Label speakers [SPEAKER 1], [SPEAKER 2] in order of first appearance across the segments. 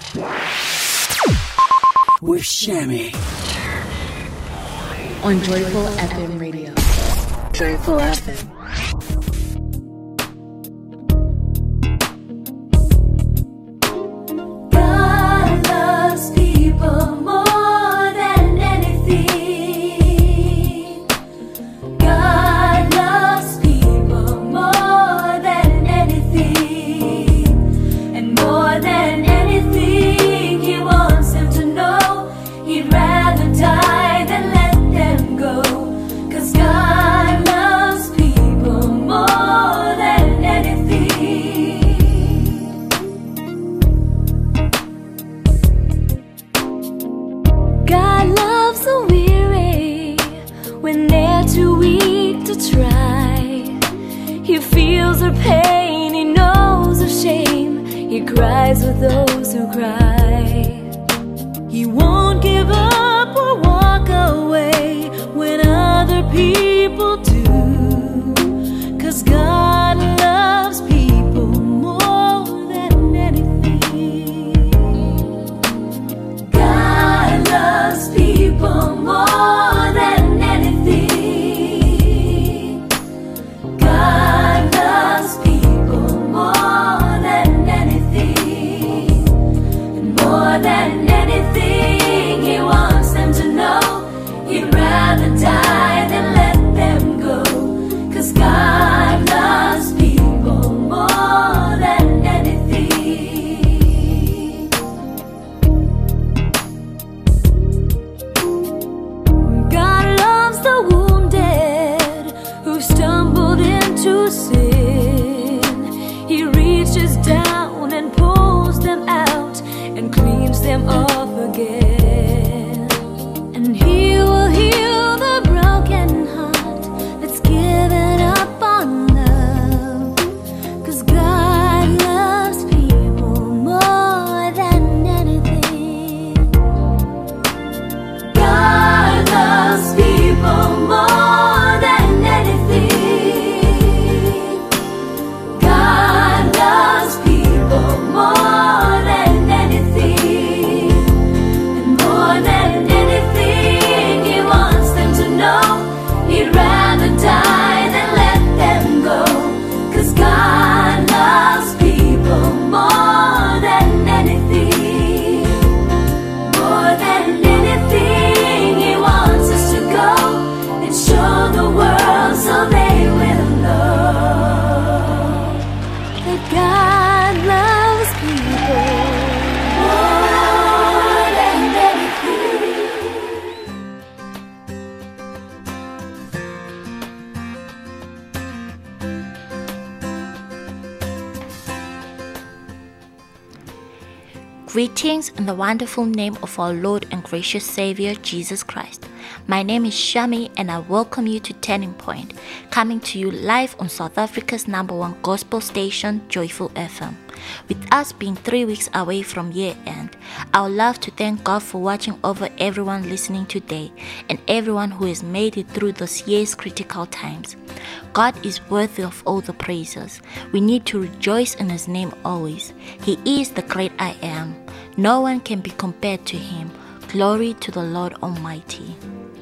[SPEAKER 1] With Shammy.
[SPEAKER 2] On Joyful FM Radio.
[SPEAKER 1] Joyful FM.
[SPEAKER 3] God loves people more than anything. God loves people more than anything. And more than anything, He wants them to know He'd rather die than let them go. 'Cause God loves people more than anything. God loves the weary when they're too weak to try. He feels their pain, He knows their shame. He cries with those who cry. He won't give up or walk away when other people do. 'Cause God loves people more than anything. God loves people more than anything. God loves people more than anything. And more than anything, He wants them to know He'd rather die than let them go. 'Cause God loves people more than anything. God loves the wounded who stumbled into sin. He reaches down and pulls them out and cleans them off again. And He will heal the broken heart that's given up on love. 'Cause God loves people more than anything. God loves people more than anything. God loves people more than anything. And more than anything, He wants them to know He'd rather die than let them go. 'Cause God loves people more than anything. More than anything, He wants us to go and show the world so they will know that God loves people more than anything.
[SPEAKER 4] Greetings in the wonderful name of our Lord and gracious Savior, Jesus Christ. My name is Shami and I welcome you to Turning Point, coming to you live on South Africa's #1 gospel station, Joyful FM. With us being 3 weeks away from year end, I would love to thank God for watching over everyone listening today and everyone who has made it through this year's critical times. God is worthy of all the praises. We need to rejoice in His name always. He is the great I am. No one can be compared to Him. Glory to the Lord Almighty.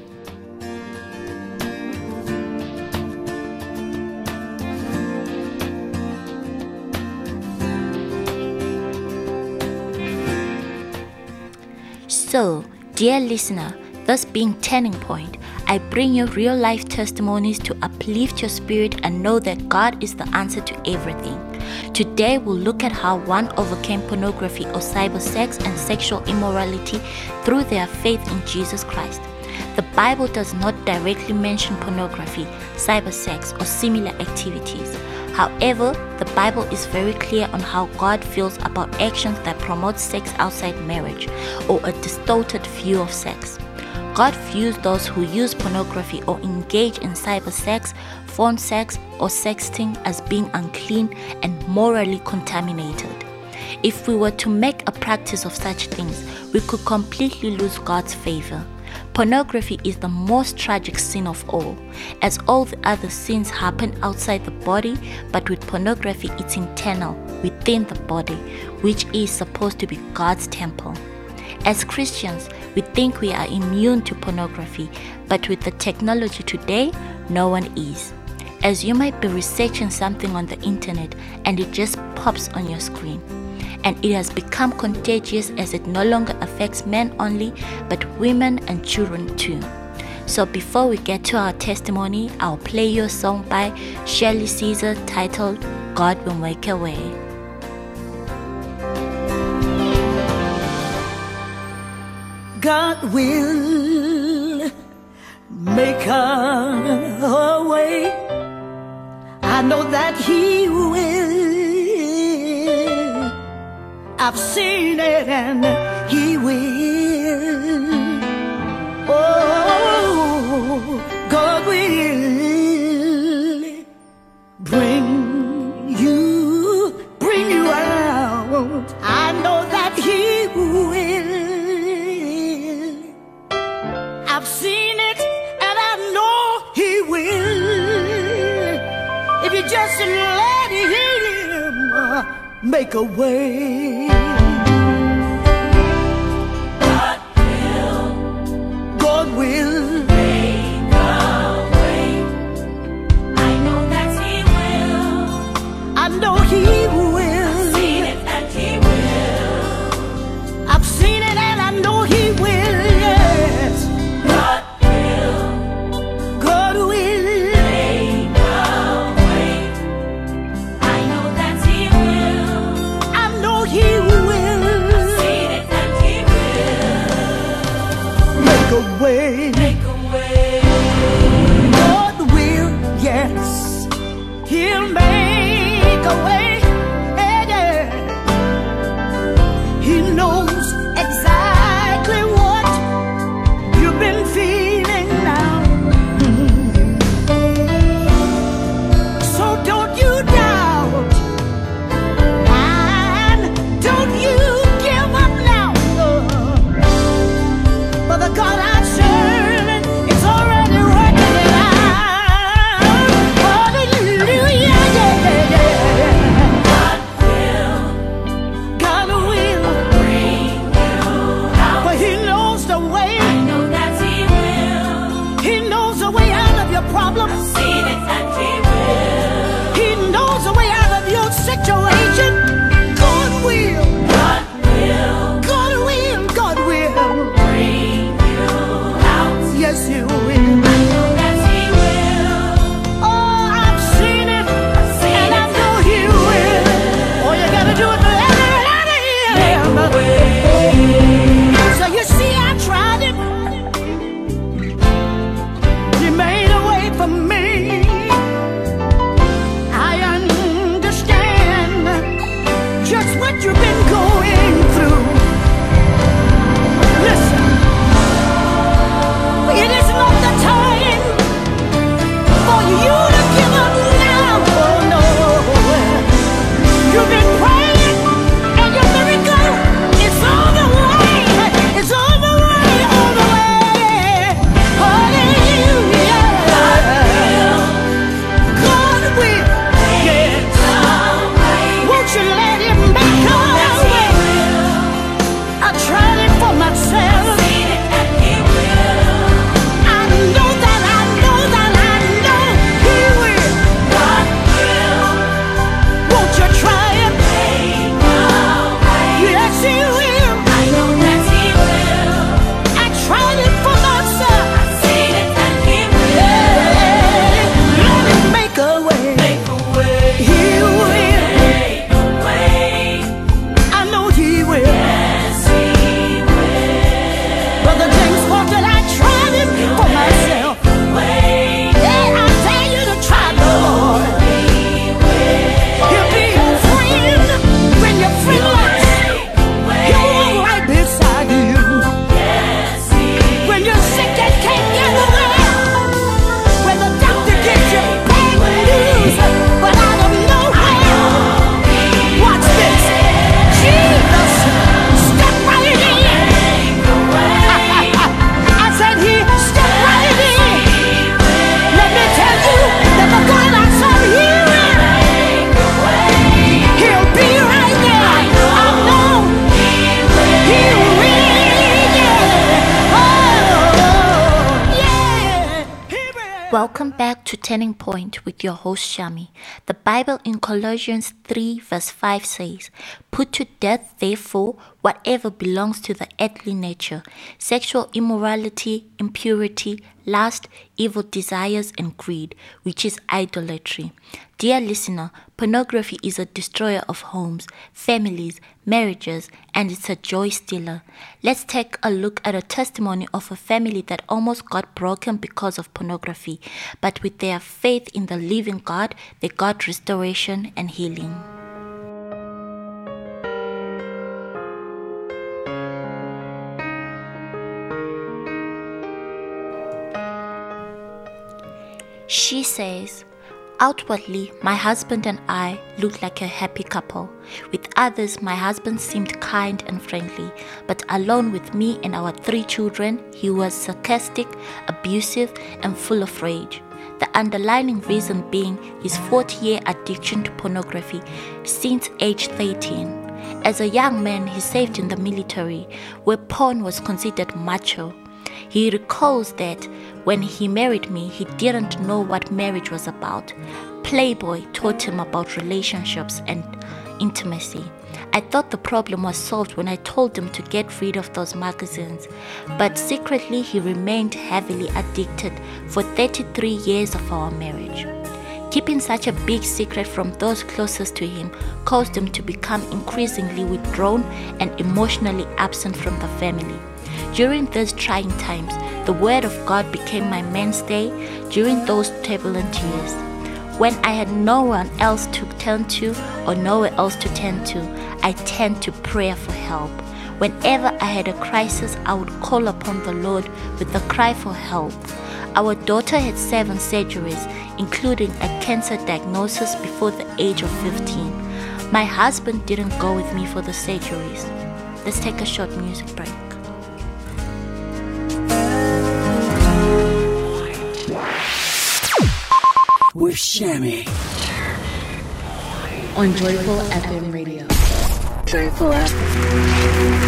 [SPEAKER 4] So, dear listener, this being Turning Point, I bring you real life testimonies to uplift your spirit and know that God is the answer to everything. Today we'll look at how one overcame pornography or cyber sex and sexual immorality through their faith in Jesus Christ. The Bible does not directly mention pornography, cyber sex, or similar activities. However, the Bible is very clear on how God feels about actions that promote sex outside marriage or a distorted view of sex. God views those who use pornography or engage in cyber sex, phone sex, or sexting as being unclean and morally contaminated. If we were to make a practice of such things, we could completely lose God's favor. Pornography is the most tragic sin of all, as all the other sins happen outside the body, but with pornography it's internal, within the body, which is supposed to be God's temple. As Christians, we think we are immune to pornography, but with the technology today, no one is. As you might be researching something on the internet and it just pops on your screen. And it has become contagious as it no longer affects men only, but women and children too. So before we get to our testimony, I'll play you a song by Shirley Caesar titled God Will Make a Way.
[SPEAKER 1] God will make a way. I know that He will. I've seen it and He will. Oh, God will bring you out. I know that He will. I've seen it and I know He will. If you just let Him make a way. God will
[SPEAKER 3] Make a way. I know that He will.
[SPEAKER 1] I know He will.
[SPEAKER 3] Seen it and He will.
[SPEAKER 1] I've seen it and I know He will. Yes,
[SPEAKER 3] God will
[SPEAKER 1] God will.
[SPEAKER 3] make a way. I know that He will.
[SPEAKER 1] I know He will
[SPEAKER 3] Seen it and He will.
[SPEAKER 1] make a way.
[SPEAKER 3] Make a way.
[SPEAKER 1] God will, yes, He'll make a way. Yeah, yeah. He knows exactly what you've been feeling now. So don't you doubt and don't you give up now. For the God I serve, it's already working it out. Hallelujah, yeah, yeah, yeah.
[SPEAKER 3] God will
[SPEAKER 1] God will,
[SPEAKER 3] bring you out.
[SPEAKER 1] but He knows the way.
[SPEAKER 3] I know that He will.
[SPEAKER 1] He knows the way out of your problems.
[SPEAKER 3] Seen it and He will.
[SPEAKER 1] He knows the way out of your situation. God will,
[SPEAKER 3] God will
[SPEAKER 1] God will, God will.
[SPEAKER 3] bring you out.
[SPEAKER 1] Yes, He will.
[SPEAKER 3] I know that He will.
[SPEAKER 1] Oh, I've seen it, and I know He will. All you gotta do is let Him. So you see, I tried it. He made a way for me. I understand just what you've been going through. Listen, it is not the time for you to give up now. Oh no, you've been praying, and your miracle is on the way. It's on the way, on the way. Hallelujah. God will, yes. Won't you let Him make a way?
[SPEAKER 4] Welcome back to Turning Point with your host Shami. The Bible in Colossians 3 verse 5 says, "Put to death therefore whatever belongs to the earthly nature, sexual immorality, impurity, lust, evil desires and greed, which is idolatry." Dear listener, pornography is a destroyer of homes, families, marriages, and it's a joy stealer. Let's take a look at a testimony of a family that almost got broken because of pornography, but with their faith in the living God, they got restoration and healing. She says, "Outwardly, my husband and I looked like a happy couple. With others, my husband seemed kind and friendly, but alone with me and our 3 children, he was sarcastic, abusive, and full of rage. The underlying reason being his 40-year addiction to pornography since age 13. As a young man, he served in the military, where porn was considered macho. He recalls that when he married me, he didn't know what marriage was about. Playboy taught him about relationships and intimacy. I thought the problem was solved when I told him to get rid of those magazines, but secretly he remained heavily addicted for 33 years of our marriage. Keeping such a big secret from those closest to him caused him to become increasingly withdrawn and emotionally absent from the family. During these trying times, the Word of God became my mainstay during those turbulent years. When I had no one else to turn to or nowhere else to turn to, I turned to prayer for help. Whenever I had a crisis, I would call upon the Lord with a cry for help. Our daughter had 7 surgeries, including a cancer diagnosis before the age of 15. My husband didn't go with me for the surgeries. Let's take a short music break.
[SPEAKER 5] With Shami
[SPEAKER 2] On Joyful FM Radio.
[SPEAKER 5] Joyful FM.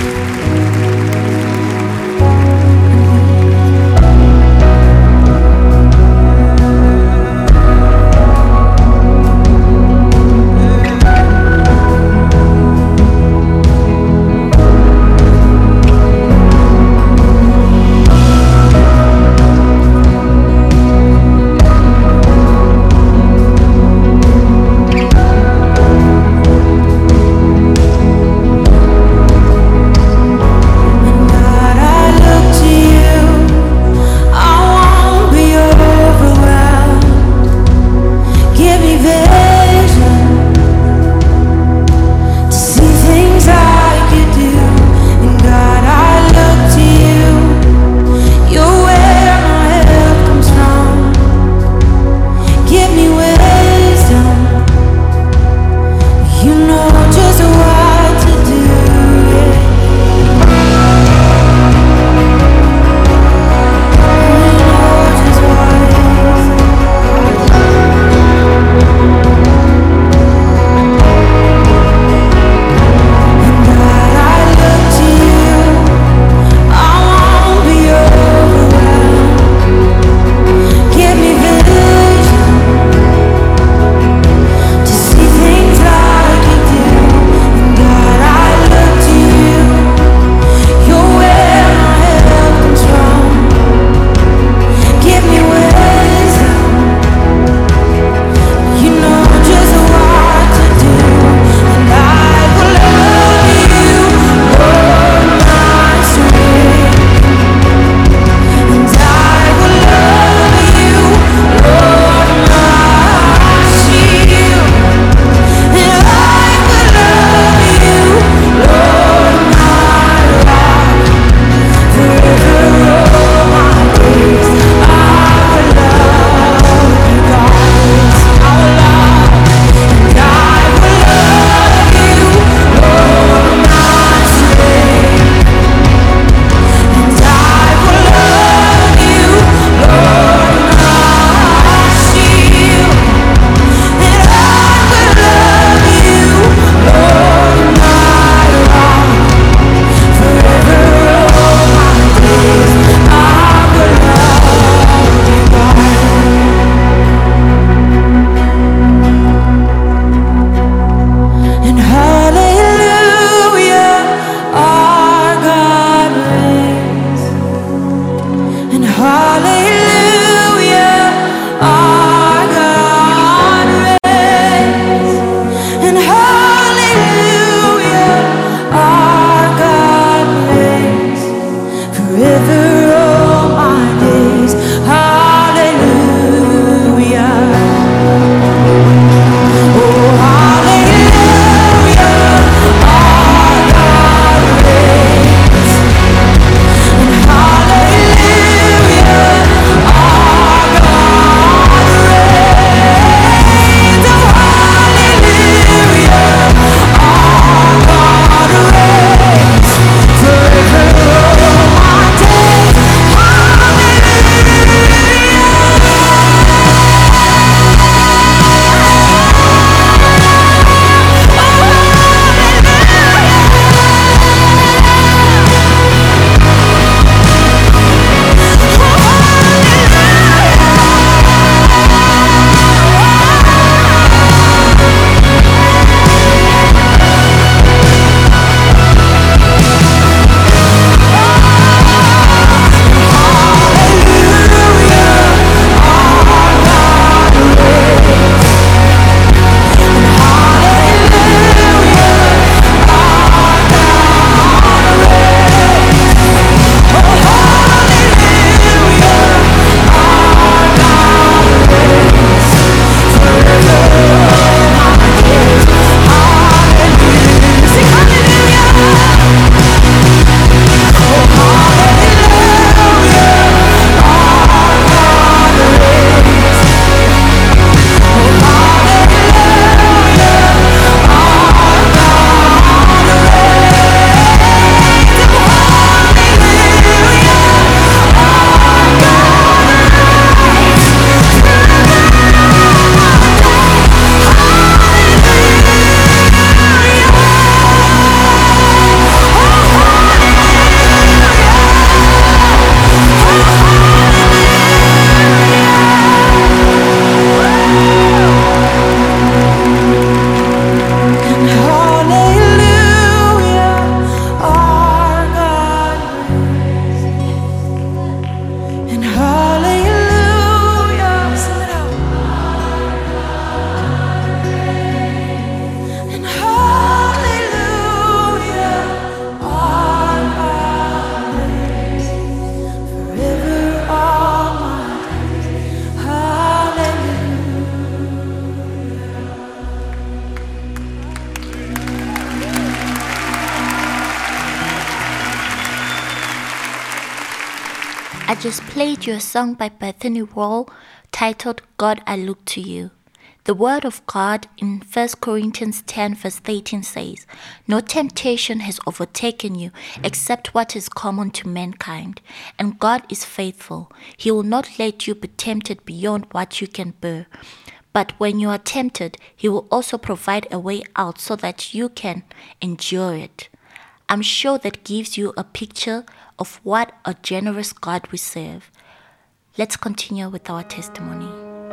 [SPEAKER 4] I just played you a song by Bethany Wall titled God I Look to You. The word of God in 1 Corinthians 10 verse 13 says, "No temptation has overtaken you except what is common to mankind, and God is faithful. He will not let you be tempted beyond what you can bear. But when you are tempted, He will also provide a way out so that you can endure it." I'm sure that gives you a picture of what a generous God we serve. Let's continue with our testimony.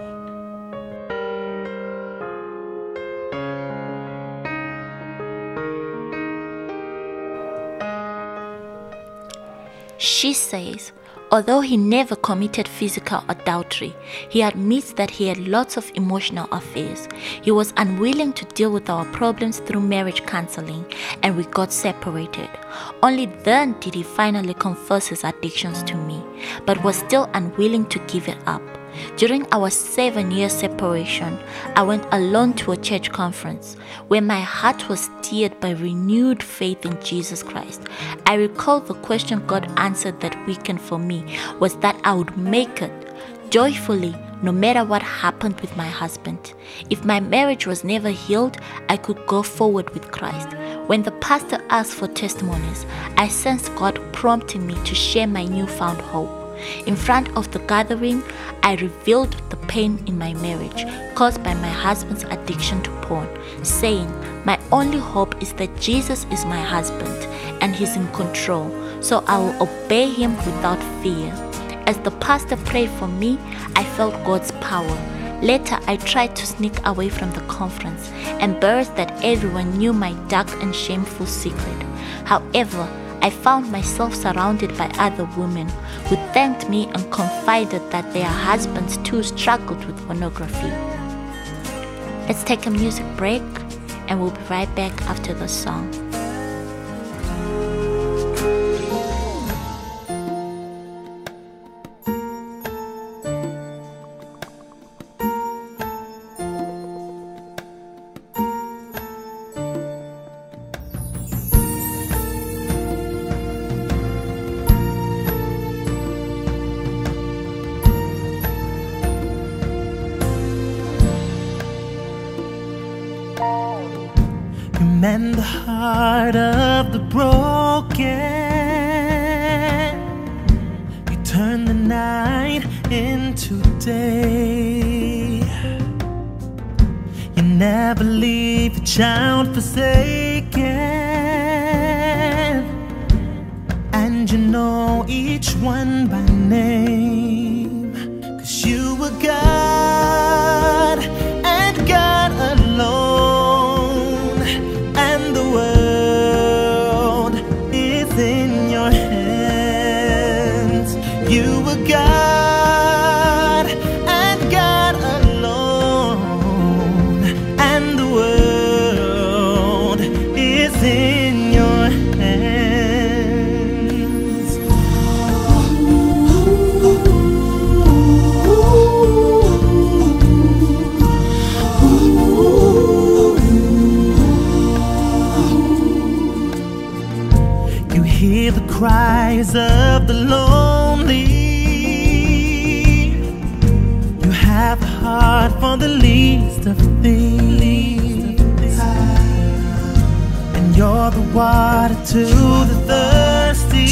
[SPEAKER 4] She says, although he never committed physical adultery, he admits that he had lots of emotional affairs. He was unwilling to deal with our problems through marriage counseling, and we got separated. Only then did he finally confess his addictions to me, but was still unwilling to give it up. During our 7-year separation, I went alone to a church conference where my heart was stirred by renewed faith in Jesus Christ. I recall the question God answered that weekend for me was that I would make it joyfully no matter what happened with my husband. If my marriage was never healed, I could go forward with Christ. When the pastor asked for testimonies, I sensed God prompting me to share my newfound hope. In front of the gathering, I revealed the pain in my marriage caused by my husband's addiction to porn, saying, "My only hope is that Jesus is my husband and He's in control, so I will obey Him without fear." As the pastor prayed for me, I felt God's power. Later, I tried to sneak away from the conference, embarrassed that everyone knew my dark and shameful secret. However, I found myself surrounded by other women who thanked me and confided that their husbands too struggled with pornography. Let's take a music break and we'll be right back after the song.
[SPEAKER 6] Mend the heart of the broken. You turn the night into day. You never leave a child forsaken, and you know each one by name. 'Cause you were God and God alone, and the world is in your hands. You were God and God alone, and the world is in your hands. You hear the cries of the lonely. You have a heart for the least of these, and you're the water to the thirsty,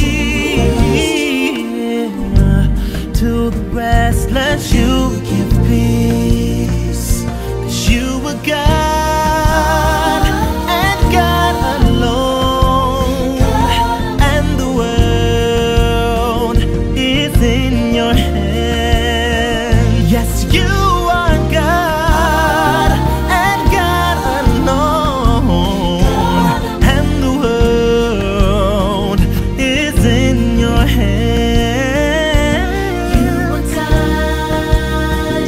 [SPEAKER 6] to the restless you give peace. 'Cause you were God and God alone, and the world is in your hands. Yes, you are God and God alone, and the world is in your hands.
[SPEAKER 3] You are God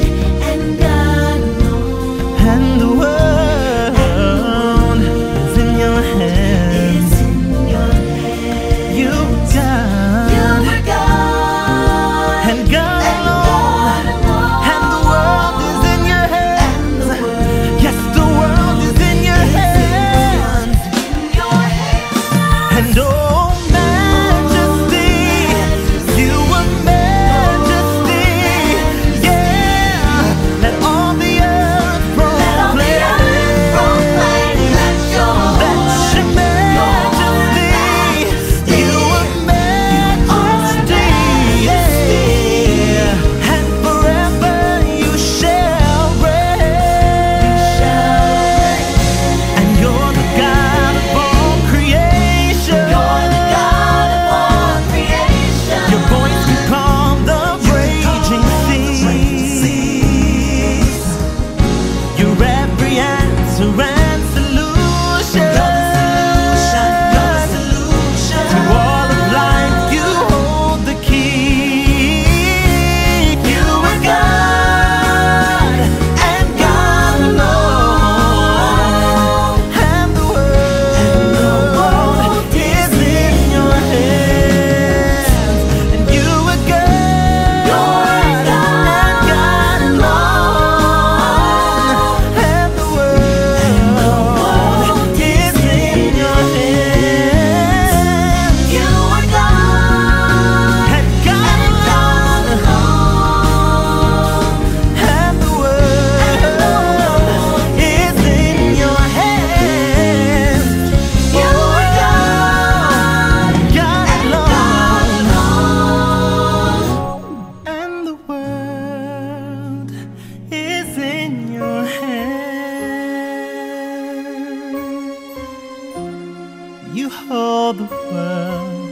[SPEAKER 6] world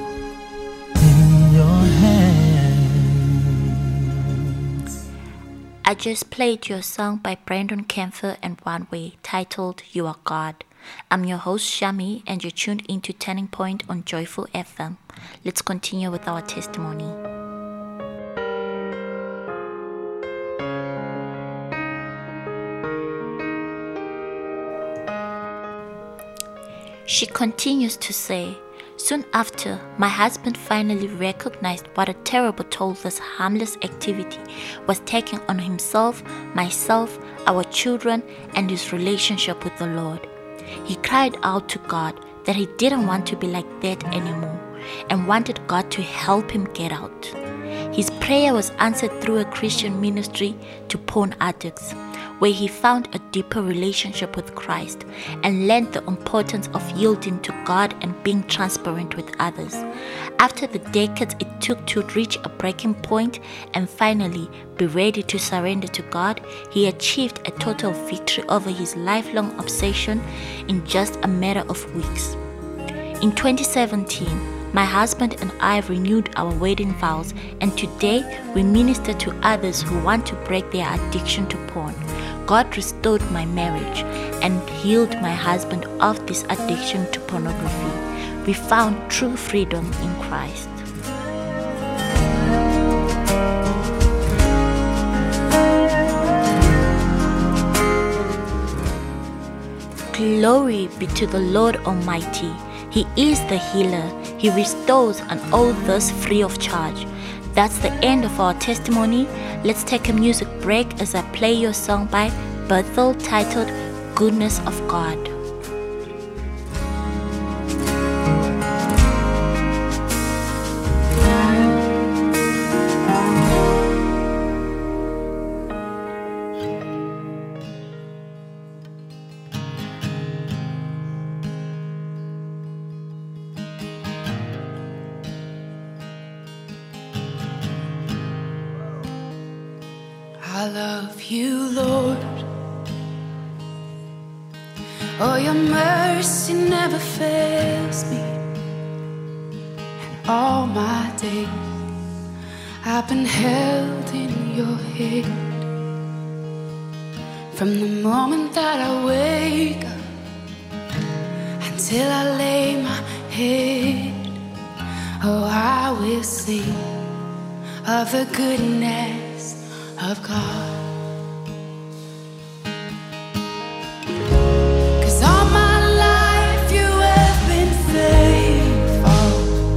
[SPEAKER 6] in your hands.
[SPEAKER 4] I just played your song by Brandon Camphor and One Way titled You Are God. I'm your host Shami and you're tuned into Turning Point on Joyful FM. Let's continue with our testimony. She continues to say, soon after, my husband finally recognized what a terrible toll this harmless activity was taking on himself, myself, our children, and his relationship with the Lord. He cried out to God that he didn't want to be like that anymore and wanted God to help him get out. His prayer was answered through a Christian ministry to porn addicts, where he found a deeper relationship with Christ and learned the importance of yielding to God and being transparent with others. After the decades it took to reach a breaking point and finally be ready to surrender to God, he achieved a total victory over his lifelong obsession in just a matter of weeks. In 2017, my husband and I renewed our wedding vows, and today we minister to others who want to break their addiction to porn. God restored my marriage and healed my husband of this addiction to pornography. We found true freedom in Christ. Glory be to the Lord Almighty. He is the healer. He restores and all this free of charge. That's the end of our testimony. Let's take a music break as I play your song by Bethel titled Goodness of God.
[SPEAKER 7] I love you, Lord. Oh, your mercy never fails me. And all my days I've been held in your hand. From the moment that I wake up until I lay my head, oh, I will sing of the goodness of God. 'Cause all my life you have been faithful,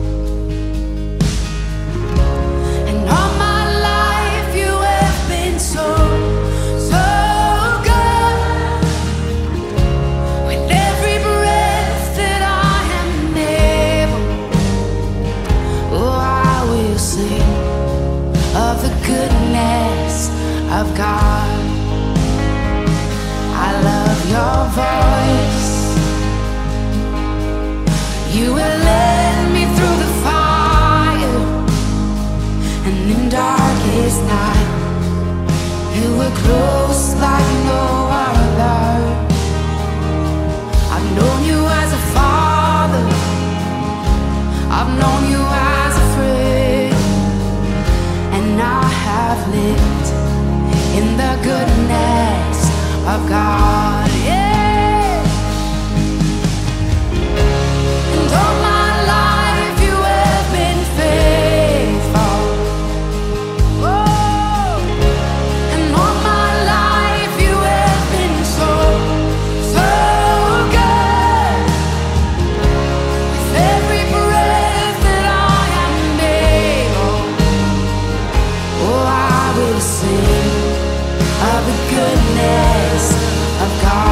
[SPEAKER 7] and all my life you have been so, so good. With every breath that I am able, oh, I will sing of the goodness of God. I love your voice. You will lead me through the fire, and in darkest night you were close like no other. I've known you as a father, I've known you as a friend, and I have lived in the goodness of God, yeah. And all my life you have been faithful. Oh, and all my life you have been so, so good. With every breath that I am able, oh, I will sing of the goodness of God.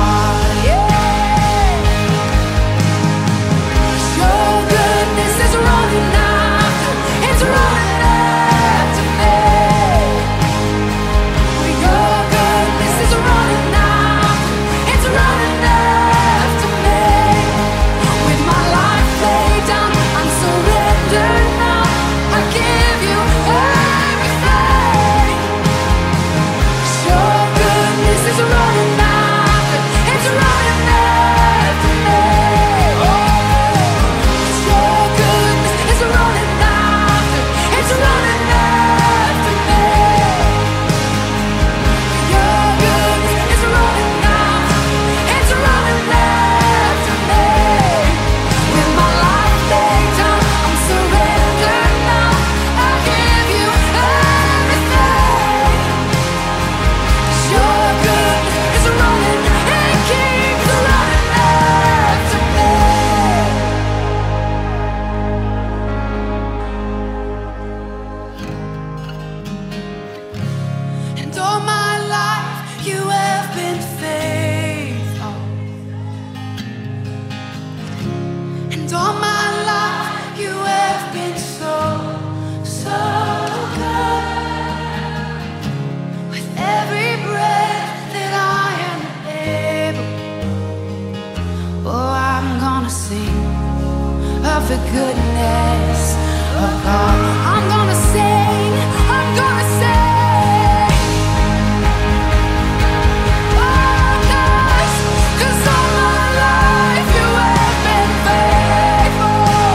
[SPEAKER 7] the goodness of God. I'm gonna sing, I'm gonna sing. Oh, 'cause all my life you have been faithful.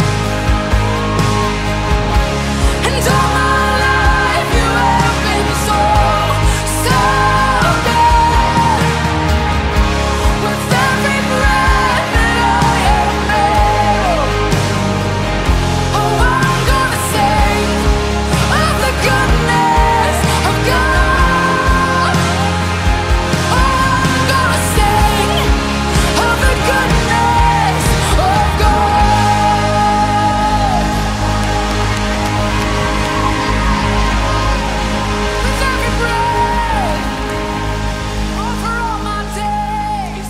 [SPEAKER 7] And all my life you have been so, so good. With every breath that I have made, oh, I'm gonna sing of the goodness of God. Oh, I'm gonna sing of the goodness of God. With every breath, over all my days.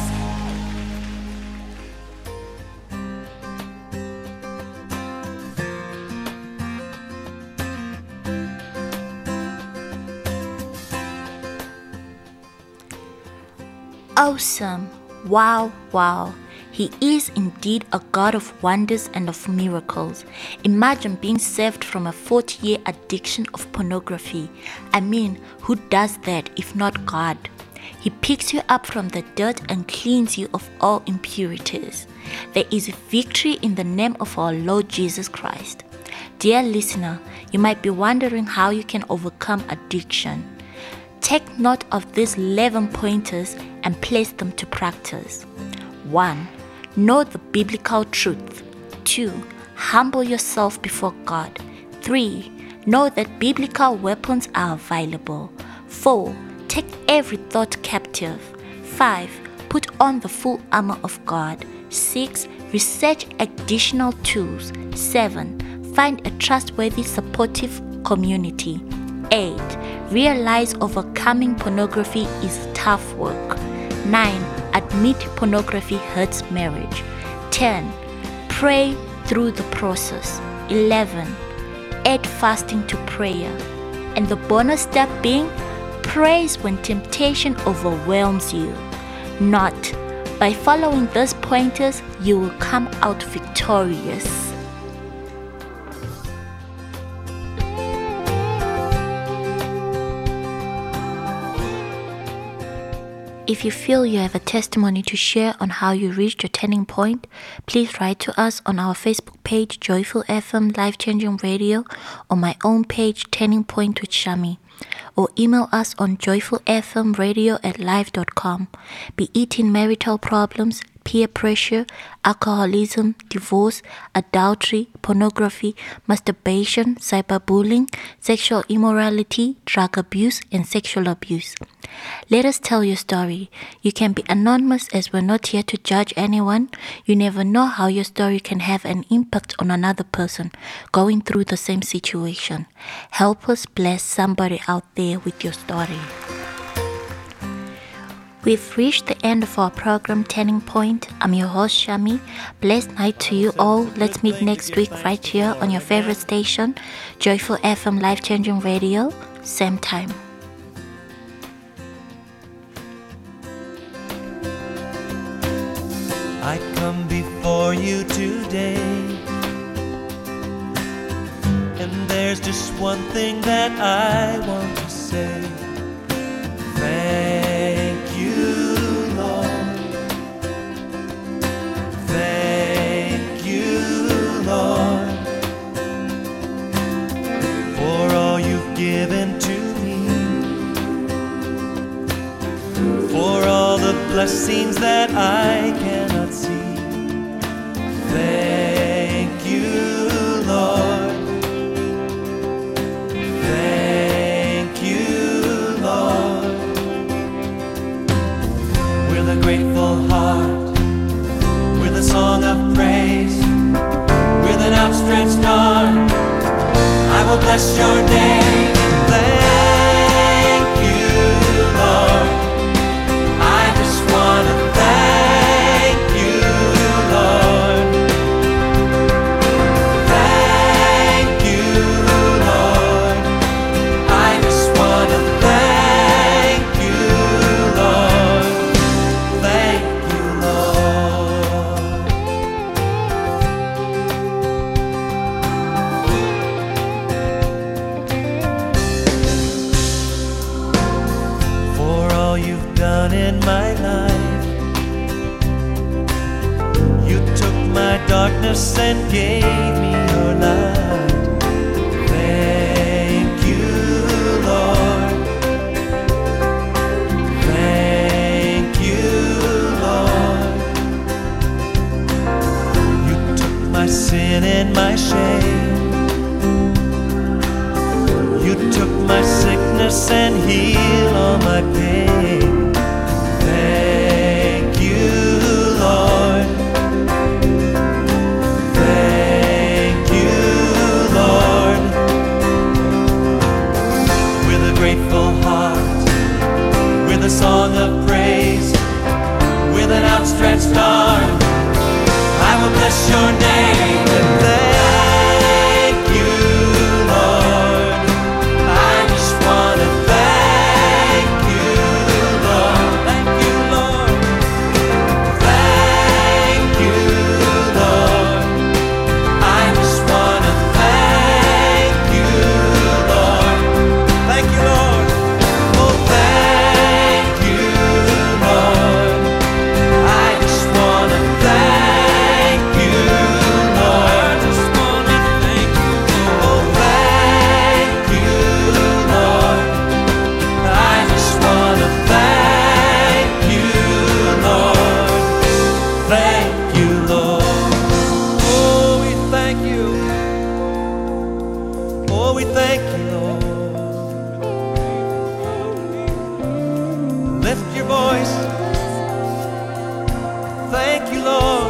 [SPEAKER 4] Awesome. Wow, wow. He is indeed a God of wonders and of miracles. Imagine being saved from a 40-year addiction of pornography. I mean, who does that if not God? He picks you up from the dirt and cleans you of all impurities. There is victory in the name of our Lord Jesus Christ. Dear listener, you might be wondering how you can overcome addiction. Take note of these 11 pointers and place them to practice. 1. Know the biblical truth. 2. Humble yourself before God. 3. Know that biblical weapons are available. 4. Take every thought captive. 5. Put on the full armor of God. 6. Research additional tools. 7. Find a trustworthy, supportive community. 8. Realize overcoming pornography is tough work. 9. Admit pornography hurts marriage. 10. Pray through the process. 11. Add fasting to prayer. And the bonus step being, praise when temptation overwhelms you. Not by following these pointers, you will come out victorious. If you feel you have a testimony to share on how you reached your turning point, please write to us on our Facebook page, Joyful FM Life Changing Radio, or my own page, Turning Point with Shami, or email us on joyfulfmradio@live.com. Be it in marital problems, peer pressure, alcoholism, divorce, adultery, pornography, masturbation, cyberbullying, sexual immorality, drug abuse, and sexual abuse. Let us tell your story. You can be anonymous as we're not here to judge anyone. You never know how your story can have an impact on another person going through the same situation. Help us bless somebody out there with your story. We've reached the end of our program, Turning Point. I'm your host, Shami. Blessed night to you all. Let's meet next week right here on your favorite station, Joyful FM Life Changing Radio, same time.
[SPEAKER 6] I come before you today, and there's just one thing that I want to say. Thank you, Lord. Thank you, Lord, for all you've given to me, for all the blessings that I cannot see. Thank you, Lord. Thank you, Lord. With a grateful heart, with a song of praise, with an outstretched arm, I will bless your name. Thank you, Lord. I just want to thank you, Lord. Thank you, Lord. I just want to thank you, Lord. Thank you, Lord. sickness and gave me your light. Thank you, Lord. Thank you, Lord. You took my sin and my shame. You took my sickness and healed all my pain. Thank you, Lord. Thank you, Lord. With a grateful heart, with a song of praise, with an outstretched arm, I will bless your name and thank you, Lord. I just want to thank you, Lord. Thank you, Lord. Thank you, Lord. I just want to thank you, Lord. Thank you, Lord. Oh, thank you, Lord. I just want to thank you, Lord. I just want to thank you, Lord. Oh, thank you, Lord. I just want to thank you, Lord. Thank you, Lord. Oh, we thank you. Oh, we thank you, Lord. Lift your voice. Thank you, Lord.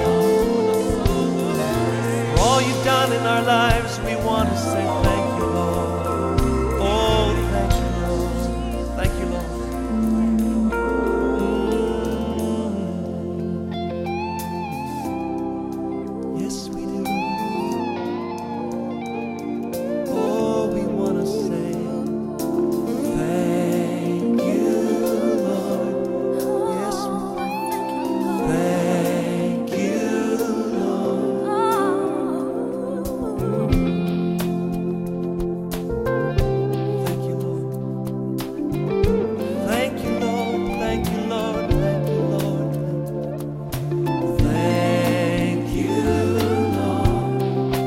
[SPEAKER 6] For all you've done in our lives, we want to say thank you, Lord. Oh, thank you, Lord. Thank you, Lord. Yes, we do. Oh, we want to say thank you, Lord. Yes, we thank you, Lord. Thank you, Lord. Thank you, Lord. Thank you, Lord. Thank you, Lord. Thank you, Lord.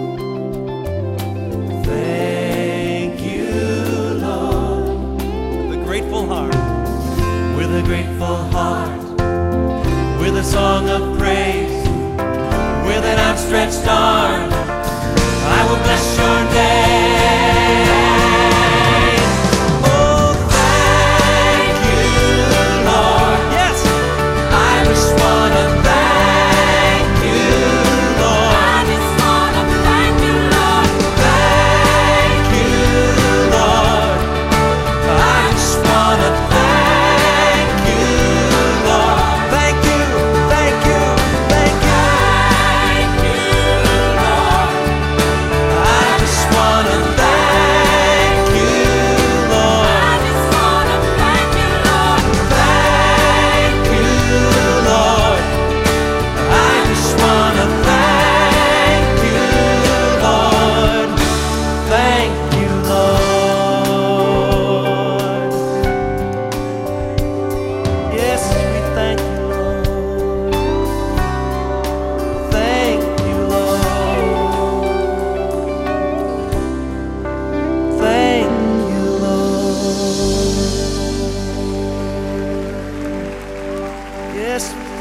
[SPEAKER 6] Thank you, Lord. With a grateful heart, with a grateful heart, with a song of praise, with an outstretched arm, I will bless your name. Oh, thank you, Lord. Yes, I just want to thank you, Lord. I just want to thank you, Lord. Thank you, Lord. I just want to thank you, Lord. Thank you, thank you, thank you. Thank you, Lord. I just want to thank you, Lord. I just want to thank you, Lord. Thank you, Lord. I just want to thank you, Lord. Thank you, Lord. Yes, we thank you, Lord. Thank you, Lord. Thank you, Lord. Yes, we